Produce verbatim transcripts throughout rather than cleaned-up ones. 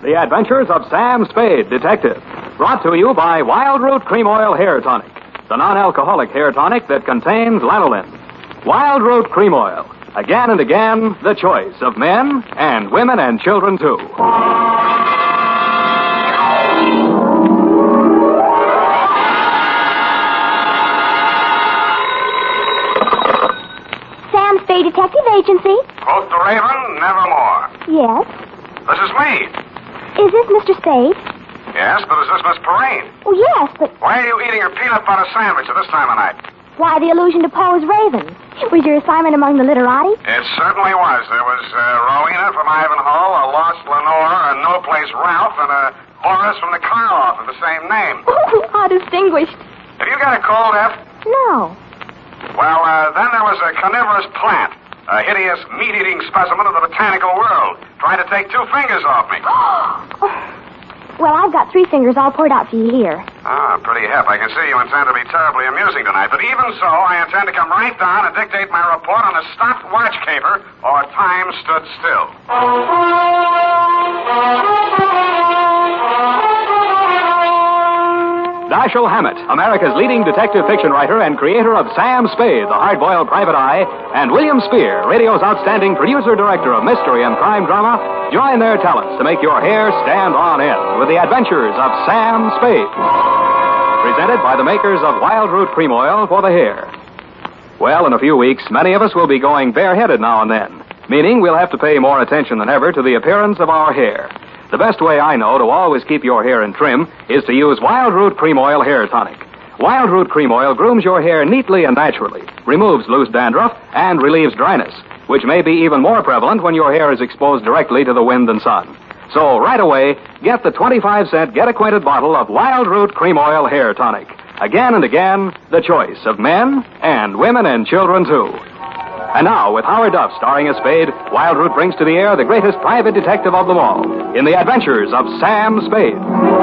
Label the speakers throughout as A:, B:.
A: The Adventures of Sam Spade, Detective. Brought to you by Wild Root Cream Oil Hair Tonic, the non-alcoholic hair tonic that contains lanolin. Wild Root Cream Oil. Again and again, the choice of men and women and children, too.
B: Sam Spade Detective Agency.
C: Quote the Raven, nevermore.
B: Yes.
C: This is me.
B: Is this Mister Spade?
C: Yes, but is this Miss Perrine?
B: Oh, yes, but
C: Why are you eating your peanut butter sandwich at this time of night?
B: why the allusion to Poe's Raven? Was your assignment among the literati?
C: It certainly was. There was uh, Rowena from Ivanhoe, a lost Lenore, a no-place Ralph, and a Horace from the Karloff of the same name.
B: Oh, how distinguished.
C: Have you got a cold, F?
B: No.
C: Well, uh, then there was a carnivorous plant, a hideous meat-eating specimen of the botanical world, trying to take two fingers off me.
B: Well, I've got three fingers all poured out for you here.
C: Ah, pretty hep. I can see you intend to be terribly amusing tonight. But even so, I intend to come right down and dictate my report on a stopped watch caper or time stood still.
A: Dashiell Hammett, America's leading detective fiction writer and creator of Sam Spade, the hard-boiled private eye, and William Spear, radio's outstanding producer-director of mystery and crime drama, join their talents to make your hair stand on end with the adventures of Sam Spade. Presented by the makers of Wild Root Cream Oil for the hair. Well, in a few weeks, many of us will be going bareheaded now and then, meaning we'll have to pay more attention than ever to the appearance of our hair. The best way I know to always keep your hair in trim is to use Wild Root Cream Oil Hair Tonic. Wild Root Cream Oil grooms your hair neatly and naturally, removes loose dandruff, and relieves dryness, which may be even more prevalent when your hair is exposed directly to the wind and sun. So right away, get the twenty-five cent get-acquainted bottle of Wild Root Cream Oil Hair Tonic. Again and again, the choice of men and women and children, too. And now, with Howard Duff starring as Spade, Wild Root brings to the air the greatest private detective of them all in the adventures of Sam Spade.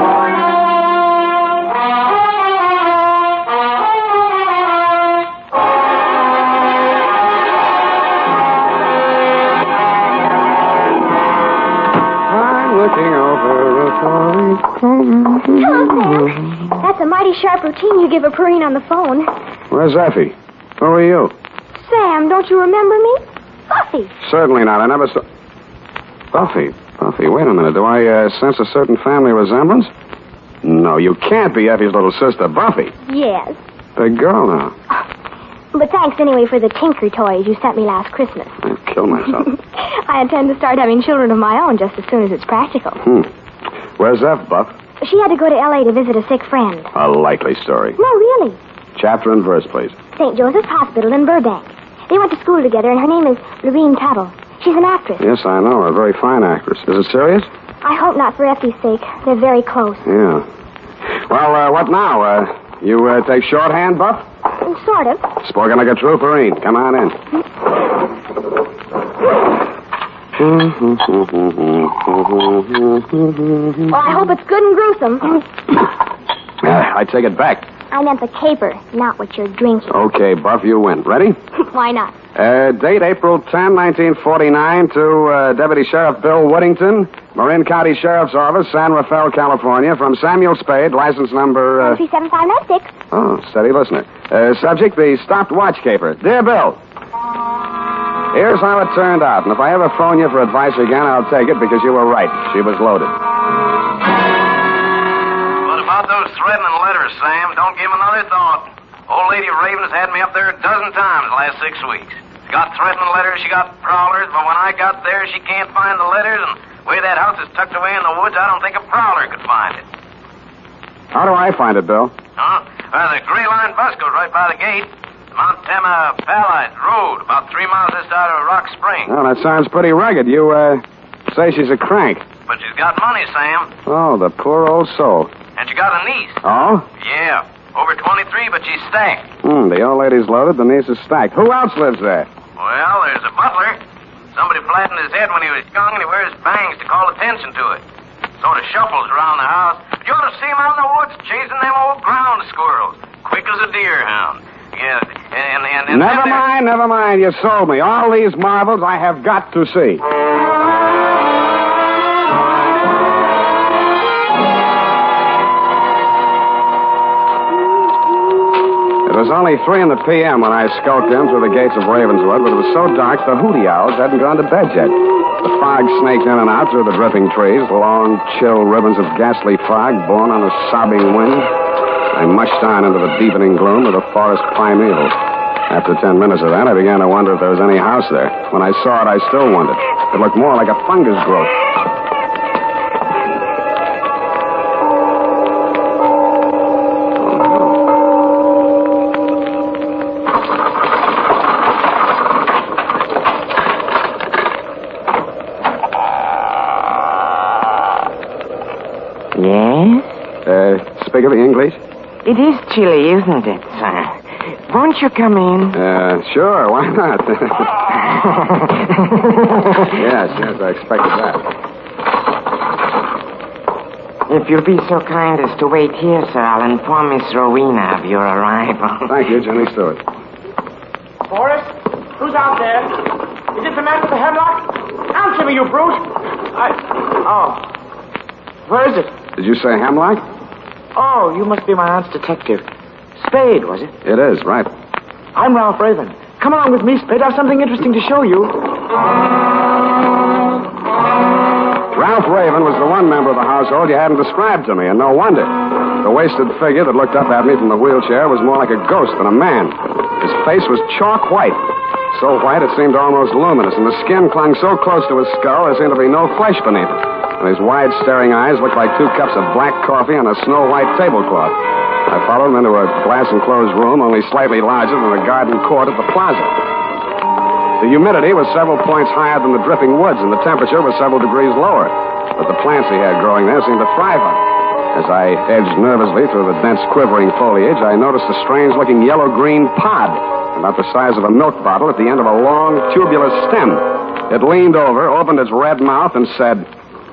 D: I'm looking over the
B: Hello, Sam. That's a mighty sharp routine you give a Perrine on the phone.
D: Where's Effie? Who are you?
B: Sam, don't you remember me? Buffy.
D: Certainly not. I never saw... Buffy. Buffy, wait a minute. Do I uh, sense a certain family resemblance? No, you can't be Effie's little sister, Buffy.
B: Yes.
D: Big girl now.
B: But thanks anyway for the Tinker toys you sent me last Christmas.
D: I'd kill myself.
B: I intend to start having children of my own just as soon as it's practical.
D: Hmm. Where's F, Buff?
B: She had to go to L A to visit a sick friend.
D: A likely story.
B: No, really.
D: Chapter and verse, please.
B: Saint Joseph's Hospital in Burbank. They went to school together, and her name is Lorene Tuttle. She's an actress.
D: Yes, I know her. A very fine actress. Is it serious?
B: I hope not for Effie's sake. They're very close.
D: Yeah. Well, uh, what now? Uh, you uh, take shorthand, Buff?
B: Sort of.
D: Spoken like a true Perrine. Come on in.
B: Well, I hope it's good and gruesome.
D: uh, I take it back.
B: I meant the caper, not what you're drinking.
D: Okay, Buff, you win. Ready?
B: Why not?
D: Uh, date April tenth, nineteen forty-nine to uh, Deputy Sheriff Bill Woodington, Marin County Sheriff's Office, San Rafael, California, from Samuel Spade, license number... Uh...
B: three seven five nine six.
D: Oh, steady listener. Uh, subject, the stopped watch caper. Dear Bill, here's how it turned out, and if I ever phone you for advice again, I'll take it because you were right. She was loaded.
C: What about those threatening letters, Sam? Don't give them another thought. Old Lady Raven's had me up there a dozen times the last six weeks. She got threatening letters, she got prowlers, but when I got there, she can't find the letters, and the way that house is tucked away in the woods, I don't think a prowler could find it.
D: How do I find it, Bill?
C: Huh? Well, the Gray Line bus goes right by the gate. Montana Pallide Road, about three miles this side of Rock Spring.
D: Oh, that sounds pretty rugged. You, uh, say she's a crank.
C: But she's got money, Sam.
D: Oh, the poor old soul.
C: And she got a niece.
D: Oh?
C: Yeah. Over twenty-three, but she's stacked.
D: Hmm, the old lady's loaded, the niece is stacked. Who else lives there?
C: Well, there's a butler. Somebody flattened his head when he was young, and he wears bangs to call attention to it. Sort of shuffles around the house. But you ought to see him out in the woods chasing them old ground squirrels. Quick as a deer hound. Yeah, and... and, and
D: never mind, never mind. You sold me. All these marvels I have got to see. nearly three in the p m when I skulked in through the gates of Ravenswood, but it was so dark the hooty owls hadn't gone to bed yet. The fog snaked in and out through the dripping trees, long, chill ribbons of ghastly fog borne on a sobbing wind. I mushed on into the deepening gloom of the forest primeval. After ten minutes of that, I began to wonder if there was any house there. When I saw it, I still wondered. It looked more like a fungus growth. Speak of the English?
E: It is chilly, isn't it, sir? Won't you come in?
D: Uh, sure, why not? yes, yes, I expected that.
E: If you'll be so kind as to wait here, sir, I'll inform Miss Rowena of your arrival.
D: Thank you, Jimmy Stewart.
F: Boris, who's out there? Is it the man with the hemlock? Answer me, you brute! I... Oh. Where is it?
D: Did you say Hemlock?
F: Oh, you must be my aunt's detective. Spade, was it?
D: It is, right.
F: I'm Ralph Raven. Come along with me, Spade. I have something interesting to show you.
D: Ralph Raven was the one member of the household you hadn't described to me, and no wonder. The wasted figure that looked up at me from the wheelchair was more like a ghost than a man. His face was chalk white. So white it seemed almost luminous, and the skin clung so close to his skull there seemed to be no flesh beneath it. And his wide, staring eyes looked like two cups of black coffee on a snow-white tablecloth. I followed him into a glass-enclosed room only slightly larger than the garden court at the plaza. The humidity was several points higher than the dripping woods, and the temperature was several degrees lower. But the plants he had growing there seemed to thrive on it. As I edged nervously through the dense, quivering foliage, I noticed a strange-looking yellow-green pod, about the size of a milk bottle, at the end of a long, tubular stem. It leaned over, opened its red mouth, and said...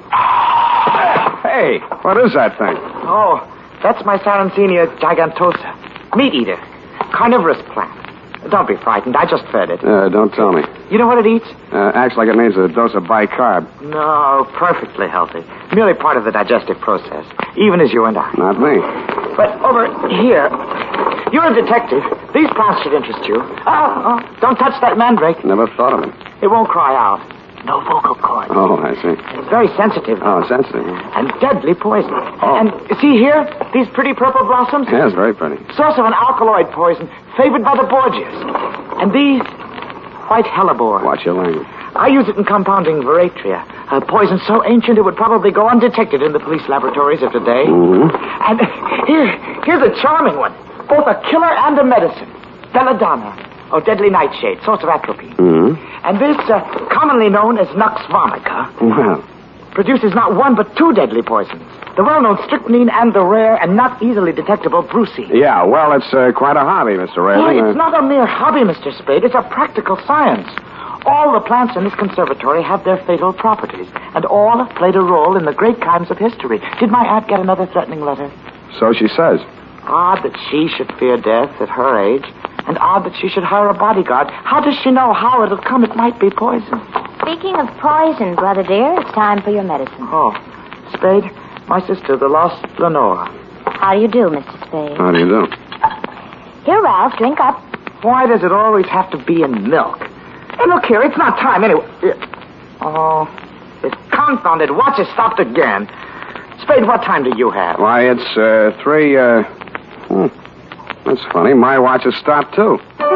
D: Hey, what is that thing?
F: Oh, that's my Sarracenia gigantosa. Meat eater. Carnivorous plant. Don't be frightened. I just fed it.
D: Uh, don't tell me.
F: You know what it eats?
D: Uh, acts like it needs a dose of bicarb.
F: No, perfectly healthy. Merely part of the digestive process. Even as you and I.
D: Not me.
F: But over here, you're a detective. These plants should interest you. Oh, oh, don't touch that mandrake.
D: Never thought of it.
F: It won't cry out. No vocal cords.
D: Oh, I see.
F: It's very sensitive.
D: Oh, sensitive.
F: And deadly poison.
D: Oh.
F: And see here, these pretty purple blossoms?
D: Yes, very pretty.
F: Source of an alkaloid poison favored by the Borgias. And these, white hellebore.
D: Watch your language.
F: I use it in compounding veratria, a poison so ancient it would probably go undetected in the police laboratories of today.
D: Mm-hmm.
F: And here, here's a charming one. Both a killer and a medicine. Belladonna. Oh, deadly nightshade, source of atropine.
D: Mm-hmm.
F: And this, uh, commonly known as Nux vomica,
D: Well.
F: produces not one but two deadly poisons. The well-known strychnine and the rare and not easily detectable brucine.
D: Yeah, well, it's uh, quite a hobby, Mister Raven.
F: Why,
D: Uh,
F: it's not a mere hobby, Mister Spade. It's a practical science. All the plants in this conservatory have their fatal properties, and all have played a role in the great crimes of history. Did my aunt get another threatening letter?
D: So she says.
F: Odd that she should fear death at her age, and odd that she should hire a bodyguard. How does she know how it'll come? It might be poison.
B: Speaking of poison, brother dear, it's time for your medicine.
F: Oh, Spade, my sister, the lost Lenore.
B: How do you do, Mister Spade?
D: How do you do?
B: Here, Ralph, drink up.
F: Why does it always have to be in milk? Hey, look here, it's not time anyway. Oh, this confounded watch has stopped again. Spade, what time do you have?
D: Why, it's uh, three, uh... Hmm. That's funny. My watch has stopped, too.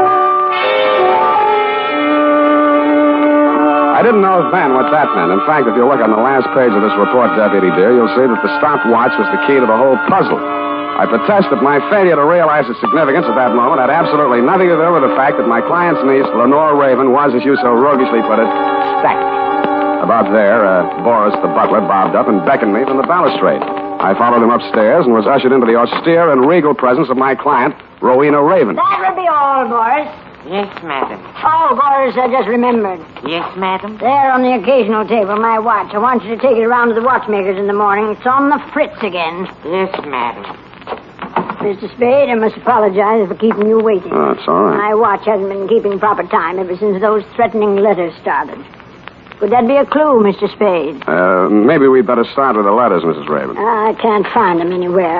D: I didn't know then what that meant. In fact, if you look on the last page of this report, Deputy dear, you'll see that the stopwatch was the key to the whole puzzle. I protest that my failure to realize its significance at that moment had absolutely nothing to do with the fact that my client's niece, Lenore Raven, was, as you so roguishly put it, stacked. About there, uh, Boris, the butler, bobbed up and beckoned me from the balustrade. I followed him upstairs and was ushered into the austere and regal presence of my client, Rowena Raven.
G: That will be all, Boris.
E: Yes, madam.
G: Oh, Boris, I just remembered.
E: Yes, madam.
G: There on the occasional table, my watch. I want you to take it around to the watchmakers in the morning. It's on the fritz again.
E: Yes, madam.
G: Mister Spade, I must apologize for keeping you waiting.
D: Oh, it's all right.
G: My watch hasn't been keeping proper time ever since those threatening letters started. Could that be a clue, Mister Spade?
D: Uh, maybe we'd better start with the letters, Missus Raven.
G: I can't find them anywhere.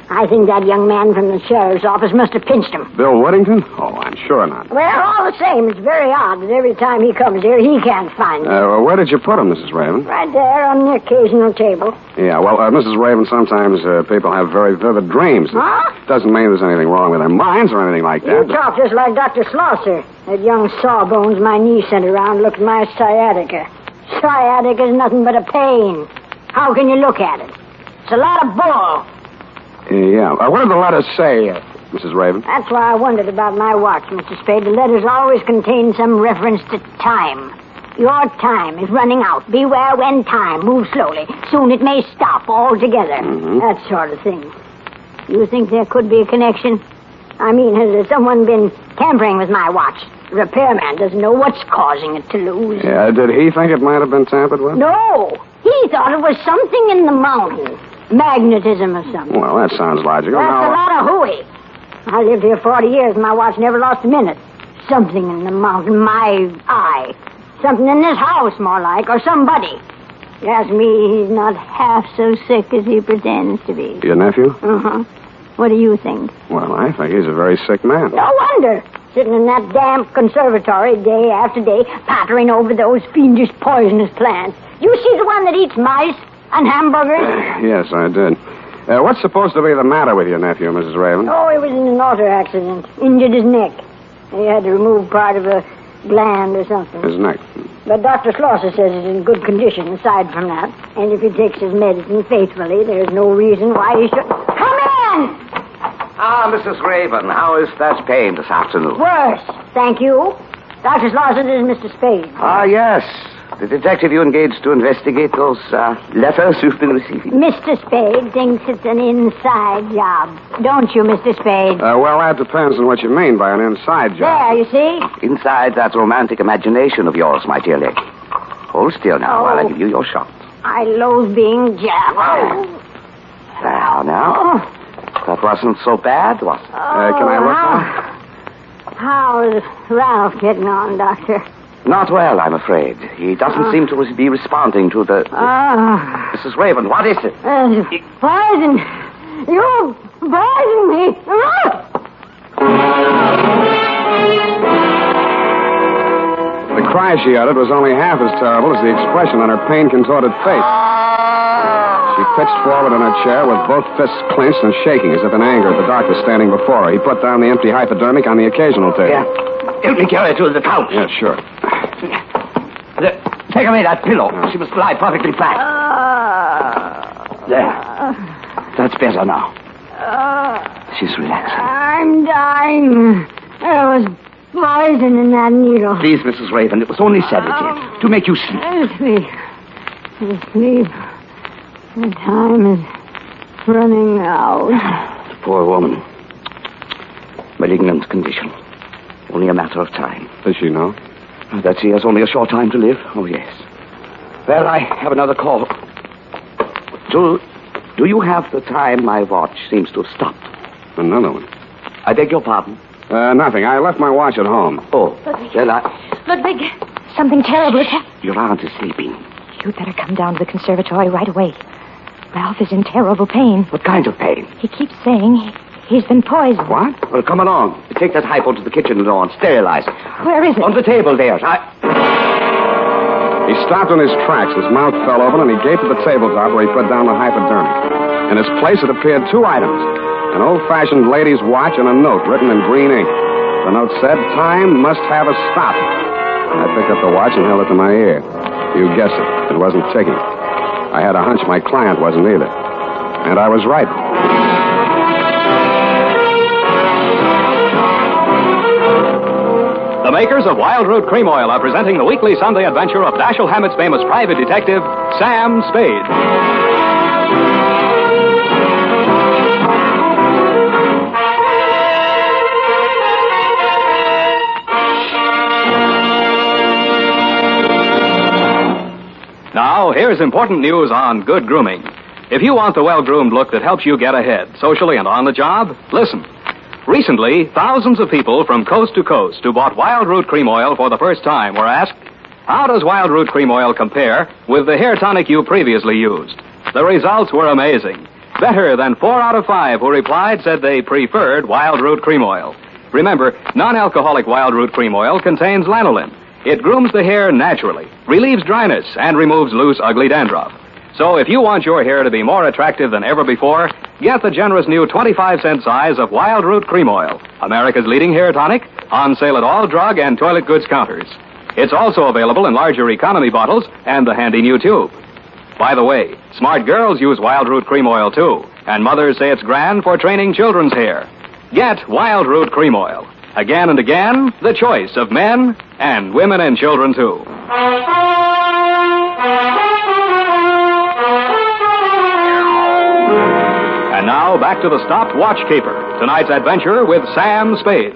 G: I think that young man from the sheriff's office must have pinched him.
D: Bill Whittington? Oh, I'm sure not.
G: Well, all the same, it's very odd that every time he comes here, he can't find him.
D: Uh, well, where did you put him, Missus Raven?
G: Right there on the occasional table.
D: Yeah, well, uh, Missus Raven, sometimes uh, people have very vivid dreams.
G: Huh?
D: It doesn't mean there's anything wrong with their minds or anything like that.
G: You talk just like Doctor Slosser. That young sawbones my knee sent around looked at my sciatica. Sciatica is nothing but a pain. How can you look at it? It's a lot of bull.
D: Uh, yeah. Uh, what did the letters say, uh, Missus Raven?
G: That's why I wondered about my watch, Mister Spade. The letters always contain some reference to time. Your time is running out. Beware when time moves slowly. Soon it may stop altogether.
D: Mm-hmm.
G: That sort of thing. You think there could be a connection? I mean, has there someone been tampering with my watch? The repairman doesn't know what's causing it to lose.
D: Yeah, did he think it might have been tampered with?
G: No. He thought it was something in the mountain. Magnetism or something.
D: Well, that sounds logical.
G: That's
D: Now,
G: a lot of hooey. I lived here forty years and my watch never lost a minute. Something in the mountain, my eye. Something in this house, more like, or somebody. You ask me, he's not half so sick as he pretends to be.
D: Your nephew?
G: Uh-huh. What do you think?
D: Well, I think he's a very sick man.
G: No wonder. Sitting in that damp conservatory day after day, pottering over those fiendish poisonous plants. You see the one that eats mice and hamburgers?
D: Yes, I did. Uh, what's supposed to be the matter with your nephew, Missus Raven?
G: Oh, he was in an auto accident. Injured his neck. He had to remove part of a gland or something.
D: His neck.
G: But Doctor Slosser says it's in good condition aside from that. And if he takes his medicine faithfully, there's no reason why he should... Come in!
H: Ah, Missus Raven, how is that pain this afternoon?
G: Worse, thank you. Doctor Slosser, this is Mister Spade.
H: Ah, yes. The detective you engaged to investigate those uh, letters you've been receiving.
G: Mister Spade thinks it's an inside job. Don't you, Mister Spade?
D: Uh, well, that depends on what you mean by an inside job.
G: There, you see?
H: Inside that romantic imagination of yours, my dear lady. Hold still now
G: Oh.
H: while I give you your shot.
G: I loathe being jabbed. Oh.
H: Now, now.
G: Oh.
H: That wasn't so bad, was it?
D: Uh, can I look
G: how, how is Ralph getting on, Doctor?
H: Not well, I'm afraid. He doesn't
G: Oh.
H: seem to be responding to the... the...
G: Oh.
H: Missus Raven, what is it?
G: Uh, poison. You poisoned me.
D: The cry she uttered was only half as terrible as the expression on her pain-contorted face. She pitched forward in her chair with both fists clenched and shaking as if in anger at the doctor standing before her. He put down the empty hypodermic on the occasional table.
H: Yeah. Help me carry her to the couch.
D: Yeah, sure.
H: Take away that pillow. She must lie perfectly flat. There. That's better now. She's relaxing.
G: I'm dying. There was poison in that needle.
H: Please, Missus Raven, it was only sedative to make you sleep.
G: Sleep. Sleep. The time is running out.
H: Poor woman. Malignant condition. Only a matter of time.
D: Does she know?
H: That she has only a short time to live? Oh, yes. Well, I have another call. Do, do you have the time my watch seems to have stopped?
D: Another one.
H: I beg your pardon?
D: Uh, nothing. I left my watch at home.
H: Oh, well, I...
B: Ludwig, something terrible has happened.
H: Your aunt is sleeping.
B: You'd better come down to the conservatory right away. Ralph is in terrible pain.
H: What kind of pain?
B: He keeps saying he, he's been poisoned.
H: What? Well, come along. Take that hypo to the kitchen door and sterilize it.
B: Where is it?
H: On the table there. I...
D: He stopped in his tracks. His mouth fell open, and he gaped at the tabletop where he put down the hypodermic. In its place, it appeared two items. An old-fashioned lady's watch and a note written in green ink. The note said, "Time must have a stop." I picked up the watch and held it to my ear. You guessed it. It wasn't ticking. I had a hunch my client wasn't either. And I was right.
A: The makers of Wild Root Cream Oil are presenting the weekly Sunday adventure of Dashiell Hammett's famous private detective, Sam Spade. Now, here's important news on good grooming. If you want the well-groomed look that helps you get ahead, socially and on the job, listen. Recently, thousands of people from coast to coast who bought Wild Root Cream Oil for the first time were asked, how does Wild Root Cream Oil compare with the hair tonic you previously used? The results were amazing. Better than four out of five who replied said they preferred Wild Root Cream Oil. Remember, non-alcoholic Wild Root Cream Oil contains lanolin. It grooms the hair naturally, relieves dryness, and removes loose, ugly dandruff. So if you want your hair to be more attractive than ever before, get the generous new twenty-five cent size of Wild Root Cream Oil, America's leading hair tonic, on sale at all drug and toilet goods counters. It's also available in larger economy bottles and the handy new tube. By the way, smart girls use Wild Root Cream Oil, too, and mothers say it's grand for training children's hair. Get Wild Root Cream Oil. Again and again, the choice of men and women and children, too. And now, back to the Stopped Watch Keeper. Tonight's adventure with Sam Spade.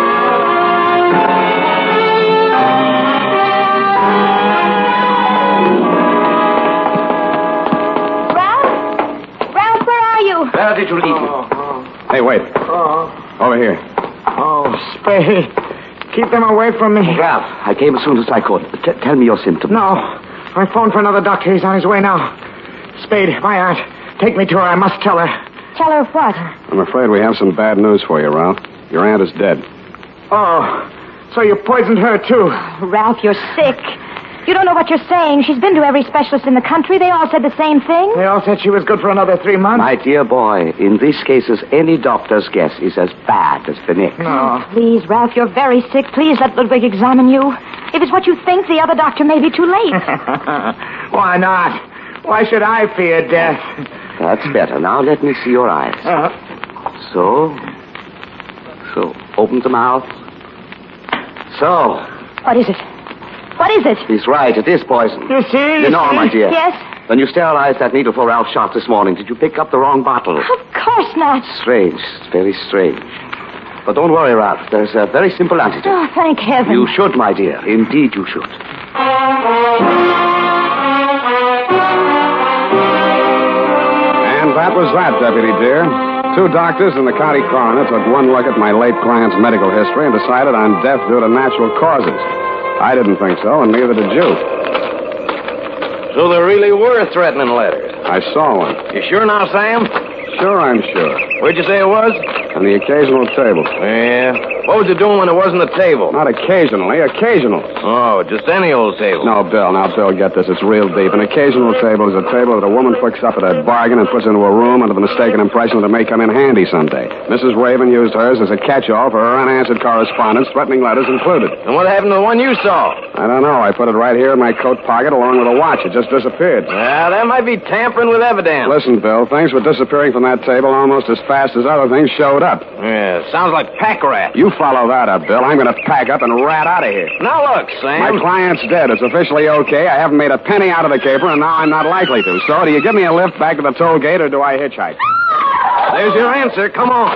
H: Where did you leave him?
D: Oh, oh. Hey, wait.
F: Oh.
D: Over here.
F: Oh, Spade. Keep them away from me.
H: Ralph, I came as soon as I could. T- tell me your symptoms.
F: No. I phoned for another doctor. He's on his way now. Spade, my aunt. Take me to her. I must tell her.
B: Tell her what?
D: I'm afraid we have some bad news for you, Ralph. Your aunt is dead.
F: Oh, so you poisoned her, too.
B: Ralph, you're sick. You don't know what you're saying. She's been to every specialist in the country. They all said the same thing.
F: They all said she was good for another three months.
H: My dear boy, in these cases, any doctor's guess is as bad as the next.
F: No.
B: Please, Ralph, you're very sick. Please let Ludwig examine you. If it's what you think, the other doctor may be too late.
F: Why not? Why should I fear death?
H: That's better. Now let me see your eyes.
F: Uh-huh.
H: So. So. Open the mouth. So.
B: What is it? What is it?
H: He's right. It is poison.
F: You see?
H: Lenore, my dear.
B: Yes?
H: When you sterilized that needle for Ralph's shot this morning, did you pick up the wrong bottle?
B: Of course not.
H: Strange. It's very strange. But don't worry, Ralph. There's a very simple antidote.
B: Oh, thank heaven.
H: You should, my dear. Indeed you should.
D: And that was that, Deputy dear. Two doctors and the county coroner took one look at my late client's medical history and decided on death due to natural causes. I didn't think so, and neither did you.
C: So there really were threatening letters.
D: I saw one.
C: You sure now, Sam?
D: Sure, I'm sure.
C: Where'd you say it was?
D: On the occasional table.
C: Yeah. What was it doing when it wasn't a table?
D: Not occasionally, occasional.
C: Oh, just any old table.
D: No, Bill, now, Bill, get this. It's real deep. An occasional table is a table that a woman picks up at a bargain and puts into a room under the mistaken impression that it may come in handy someday. Missus Raven used hers as a catch-all for her unanswered correspondence, threatening letters included.
C: And what happened to the one you saw?
D: I don't know. I put it right here in my coat pocket along with a watch. It just disappeared.
C: Well, that might be tampering with evidence.
D: Listen, Bill, things were disappearing from that table almost as fast as other things showed up.
C: Yeah, sounds like pack rat.
D: You follow that up, Bill. I'm going to pack up and rat out of here.
C: Now look, Sam.
D: My client's dead. It's officially okay. I haven't made a penny out of the caper, and now I'm not likely to. So, do you give me a lift back to the toll gate, or do I hitchhike?
C: There's your answer. Come on.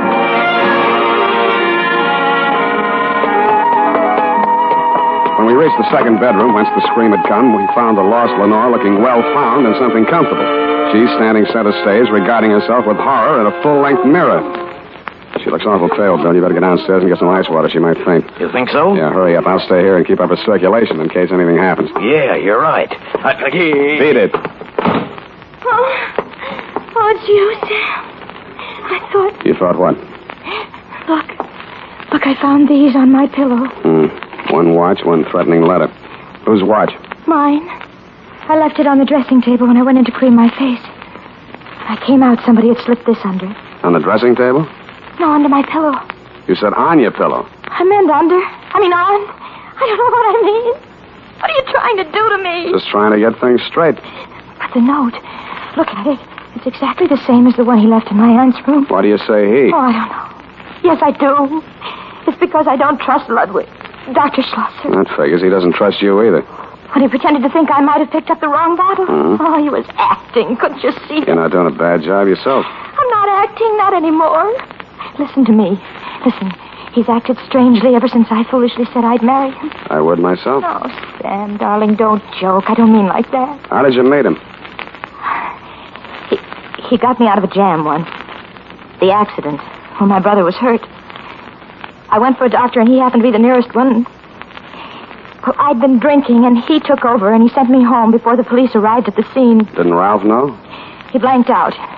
D: When we reached the second bedroom, whence the scream had come, we found the lost Lenore looking well found and something comfortable. She standing center stage, regarding herself with horror in a full-length mirror. She looks awful pale, Bill. You better get downstairs and get some ice water. She might faint.
C: You think so?
D: Yeah, hurry up. I'll stay here and keep up her circulation in case anything happens.
C: Yeah, you're right. I, I,
D: Beat it.
B: Oh, oh, it's you, Sam. I thought...
D: You thought what?
B: Look. Look, I found these on my pillow.
D: Hmm. One watch, one threatening letter. Whose watch?
B: Mine. I left it on the dressing table when I went in to clean my face. When I came out, somebody had slipped this under.
D: On the dressing table?
B: No, under my pillow.
D: You said on your pillow.
B: I meant under. I mean on. I don't know what I mean. What are you trying to do to me?
D: Just trying to get things straight.
B: But the note. Look at it. It's exactly the same as the one he left in my aunt's room.
D: Why do you say he?
B: Oh, I don't know. Yes, I do. It's because I don't trust Ludwig. Doctor Schlosser.
D: That figures. He doesn't trust you either.
B: When he pretended to think I might have picked up the wrong bottle.
D: Hmm?
B: Oh, he was acting. Couldn't you see?
D: You're not doing a bad job yourself.
B: I'm not acting, not anymore. Listen to me. Listen. He's acted strangely ever since I foolishly said I'd marry him.
D: I would myself.
B: Oh, Sam, darling, don't joke. I don't mean like that.
D: How did you meet him?
B: He, he got me out of a jam once. The accident, when my brother was hurt. I went for a doctor, and he happened to be the nearest one. Well, I'd been drinking, and he took over, and he sent me home before the police arrived at the scene.
D: Didn't Ralph know?
B: He blanked out.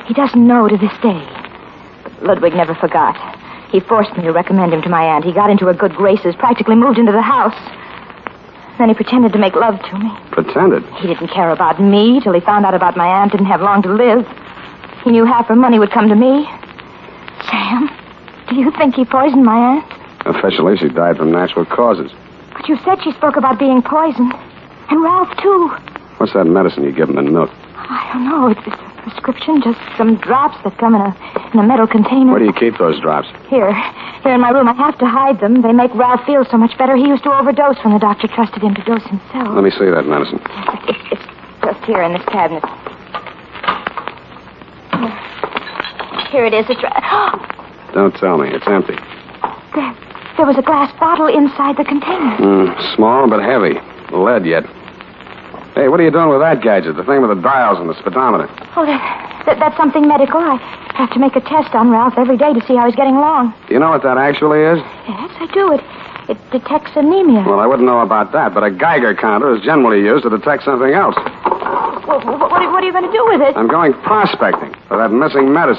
B: He doesn't know to this day. But Ludwig never forgot. He forced me to recommend him to my aunt. He got into her good graces, practically moved into the house. Then he pretended to make love to me.
D: Pretended?
B: He didn't care about me till he found out about my aunt didn't have long to live. He knew half her money would come to me. Sam, do you think he poisoned my aunt?
D: Officially, she died from natural causes.
B: But you said she spoke about being poisoned. And Ralph, too.
D: What's that medicine you give him in milk?
B: I don't know. It's a prescription, just some drops that come in a in a metal container.
D: Where do you keep those drops?
B: Here. Here in my room. I have to hide them. They make Ralph feel so much better. He used to overdose when the doctor trusted him to dose himself.
D: Let me see that medicine.
B: It's, it's just here in this cabinet. Here, here it is. It's right...
D: Don't tell me. It's empty.
B: There, there was a glass bottle inside the container.
D: Mm, small but heavy. Lead yet. Hey, what are you doing with that gadget? The thing with the dials and the speedometer.
B: Oh, that, that, that's something medical. I have to make a test on Ralph every day to see how he's getting along.
D: Do you know what that actually is?
B: Yes, I do. It it detects anemia.
D: Well, I wouldn't know about that, but a Geiger counter is generally used to detect something else.
B: Well, what, what, are, what are you going to do with it?
D: I'm going prospecting for that missing medicine.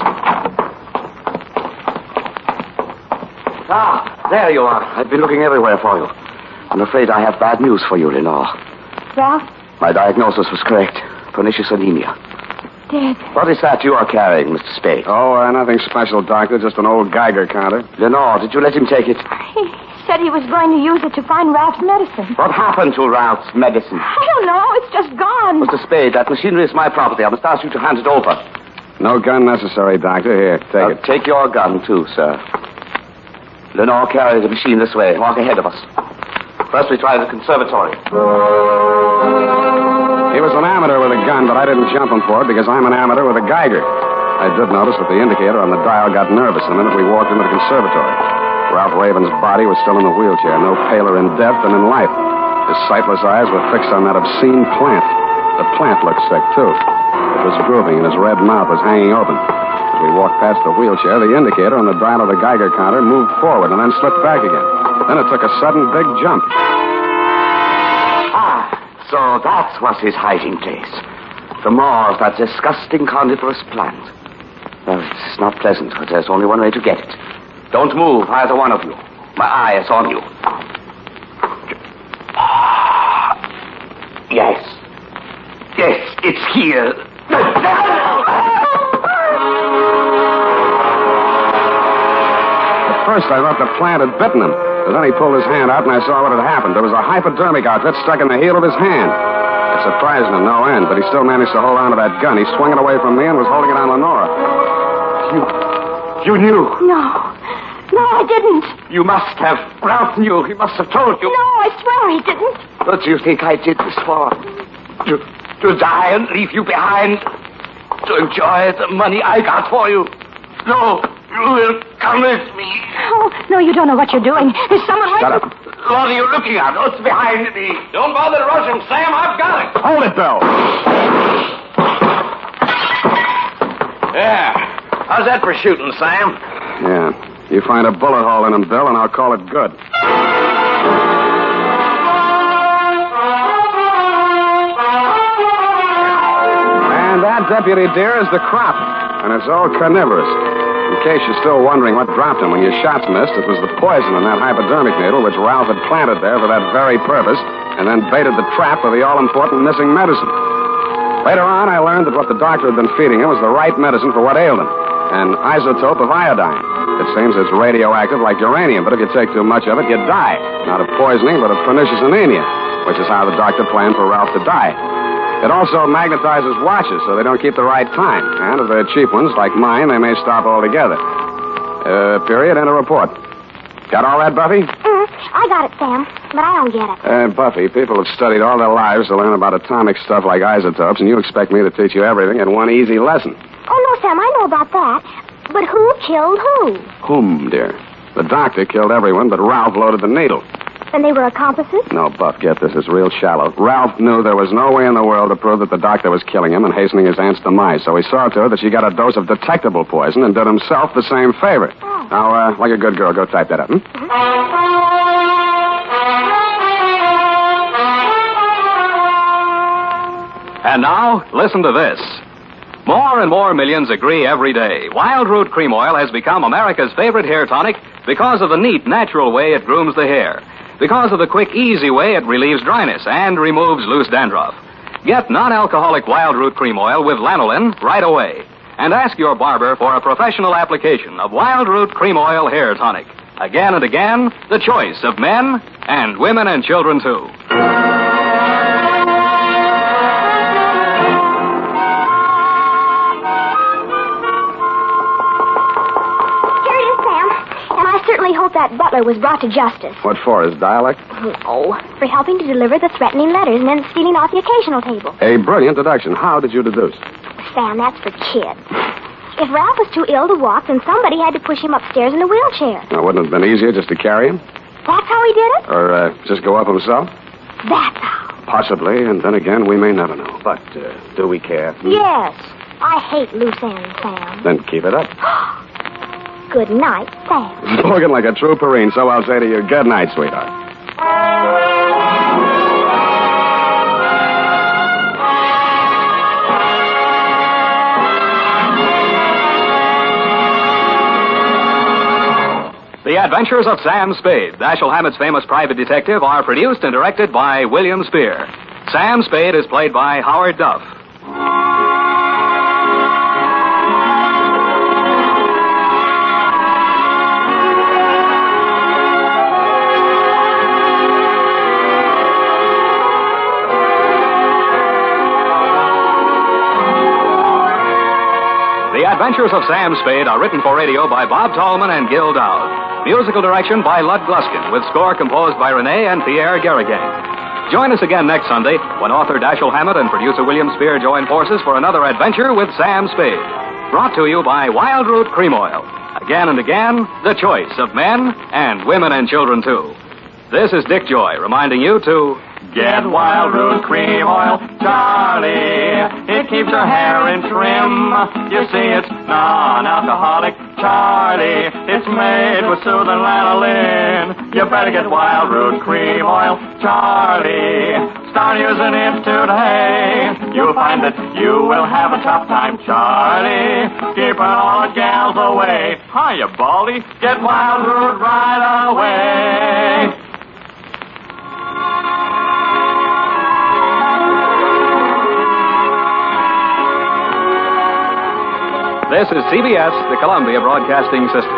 H: Ah, there you are. I've been looking everywhere for you. I'm afraid I have bad news for you, Lenore.
B: Ralph?
H: My diagnosis was correct. Pernicious anemia.
B: Dead.
H: What is that you are carrying, Mister Spade?
D: Oh, uh, nothing special, Doctor. Just an old Geiger counter.
H: Lenore, did you let him take it?
B: He said he was going to use it to find Ralph's medicine.
H: What happened to Ralph's medicine?
B: I don't know. It's just gone.
H: Mister Spade, that machinery is my property. I must ask you to hand it over.
D: No gun necessary, Doctor. Here, take
H: Uh,
D: it.
H: take your gun, too, sir. Lenore, carry the machine this way. Walk ahead of us. First, we try the conservatory.
D: He was an amateur with a gun, but I didn't jump him for it because I'm an amateur with a Geiger. I did notice that the indicator on the dial got nervous the minute we walked into the conservatory. Ralph Raven's body was still in the wheelchair, no paler in death than in life. His sightless eyes were fixed on that obscene plant. The plant looked sick, too. It was drooping, and his red mouth was hanging open. As we walked past the wheelchair, the indicator on the dial of the Geiger counter moved forward and then slipped back again. Then it took a sudden big jump.
H: Ah, so that was his hiding place. The maw of that disgusting carnivorous plant. Well, it's not pleasant, but there's only one way to get it. Don't move, either one of you. My eye is on you. Yes. Yes, it's here.
D: At first, I thought the plant had bitten him. But then he pulled his hand out, and I saw what had happened. There was a hypodermic outfit stuck in the heel of his hand. It surprised him no end, but he still managed to hold on to that gun. He swung it away from me and was holding it on Lenora.
H: You... you knew.
B: No. No, I didn't.
H: You must have. Ralph knew. He must have told you.
B: No, I swear he didn't.
H: What do you think I did this for? To, to die and leave you behind? To enjoy the money I got for you? No, you will come with me.
B: Oh, no, you don't know what you're doing. There's someone right...
D: Shut up.
H: What are you looking at? What's behind me?
C: Don't bother to rush him, Sam. I've got it.
D: Hold it, Bill.
C: Yeah. How's that for shooting, Sam?
D: Yeah. You find a bullet hole in him, Bill, and I'll call it good. And that, Deputy dear, is the crop. And it's all carnivorous. In case you're still wondering what dropped him when your shots missed, it was the poison in that hypodermic needle which Ralph had planted there for that very purpose, and then baited the trap for the all-important missing medicine. Later on, I learned that what the doctor had been feeding him was the right medicine for what ailed him, an isotope of iodine. It seems it's radioactive like uranium, but if you take too much of it, you die. Not of poisoning, but of pernicious anemia, which is how the doctor planned for Ralph to die. It also magnetizes watches so they don't keep the right time. And if they're cheap ones, like mine, they may stop altogether. Uh, period, and a report. Got all that, Buffy?
I: Mm, I got it, Sam, but I don't get it.
D: Uh, Buffy, people have studied all their lives to learn about atomic stuff like isotopes, and you expect me to teach you everything in one easy lesson.
I: Oh, no, Sam, I know about that. But who killed who?
D: Whom, dear? The doctor killed everyone, but Ralph loaded the needle.
I: Then they were accomplices?
D: No, Buff, get this. It's real shallow. Ralph knew there was no way in the world to prove that the doctor was killing him and hastening his aunt's demise, so he saw to it that she got a dose of detectable poison and did himself the same favor.
I: Oh.
D: Now, uh, like a good girl, go type that up, hmm?
A: And now, listen to this. More and more millions agree every day. Wild Root Cream Oil has become America's favorite hair tonic because of the neat, natural way it grooms the hair. Because of the quick, easy way it relieves dryness and removes loose dandruff. Get non-alcoholic Wild Root Cream Oil with lanolin right away. And ask your barber for a professional application of Wild Root Cream Oil Hair Tonic. Again and again, the choice of men and women and children, too.
I: Here it is, Sam. And I certainly hope that butler was brought to justice.
D: What for, his dialect?
I: Oh, for helping to deliver the threatening letters and then stealing off the occasional table.
D: A brilliant deduction. How did you deduce?
I: Sam, that's for kids. If Ralph was too ill to walk, then somebody had to push him upstairs in a wheelchair.
D: Now, wouldn't it have been easier just to carry him?
I: That's how he did it?
D: Or uh, just go up himself?
I: That's how.
D: Possibly, and then again, we may never know. But uh, do we care?
I: Yes. I hate loose ends, Sam.
D: Then keep it up.
I: Good night, Sam.
D: Spoken like a true Perrine, so I'll say to you, good night, sweetheart.
A: The Adventures of Sam Spade, Dashiell Hammett's famous private detective, are produced and directed by William Spear. Sam Spade is played by Howard Duff. The Adventures of Sam Spade are written for radio by Bob Tallman and Gil Dowd. Musical direction by Lud Gluskin, with score composed by Renee and Pierre Garrigan. Join us again next Sunday when author Dashiell Hammett and producer William Spear join forces for another adventure with Sam Spade. Brought to you by Wild Root Cream Oil. Again and again, the choice of men and women and children, too. This is Dick Joy reminding you to
J: get Wild Root Cream Oil, Charlie. It keeps your hair in trim. You see, it's non-alcoholic, Charlie. It's made with soothing lanolin. You better get Wild Root Cream Oil, Charlie. Start using it today. You'll find that you will have a tough time, Charlie. Keeping all the gals away. Hiya, Baldy. Get Wild Root right away.
A: This is C B S, the Columbia Broadcasting System.